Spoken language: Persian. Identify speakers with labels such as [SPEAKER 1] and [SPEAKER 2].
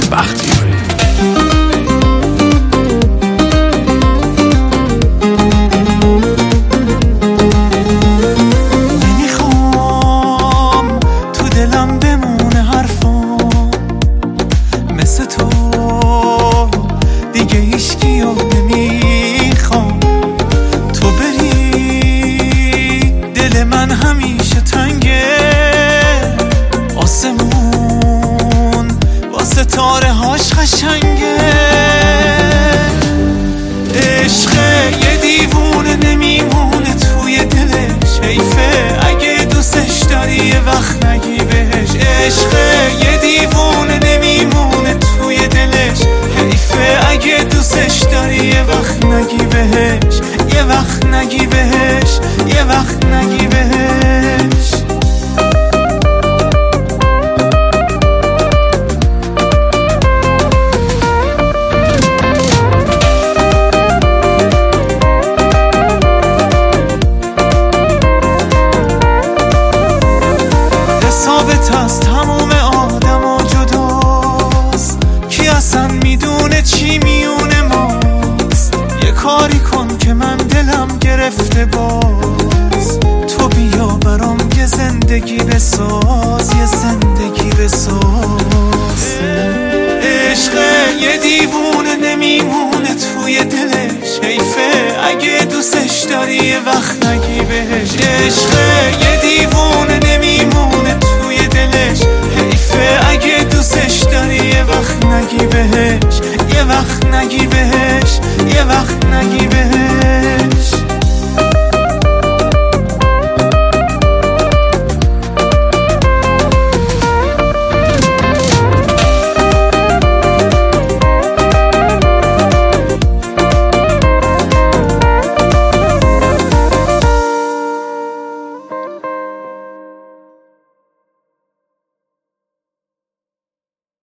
[SPEAKER 1] بختیاری.
[SPEAKER 2] نمیخوام تو دلم بمونه حرفام مثل تو دیگه هیچکیو نمیخوام. تو بری دل من همیشه تنگه، آسمون با ستاره هاش قشنگه. عشق یه دیوونه نمیمونه توی دلش، حیفه اگه دوستش داری یه وقت نگی بهش. عشق یه دیوونه نمیمونه توی دلش، حیفه اگه دوستش داری یه وقت نگی بهش، یه وقت نگی بهش، یه وقت نگی بهش. ثابت از تموم آدم و جداست، کی اصلا میدونه چی میونه ماست. یه کاری کن که من دلم گرفته باز، تو بیا برام یه زندگی بساز، یه زندگی بساز. عشق یه دیوونه نمیمونه توی دلش، حیفه اگه دوستش داری یه وقت نگی بهش. عشق یه دیوونه نمیمونه توی دلش، حیفه اگه دوستش داری یه وقت نگی بهش، یه وقت نگی بهش، یه وقت نگی بهش.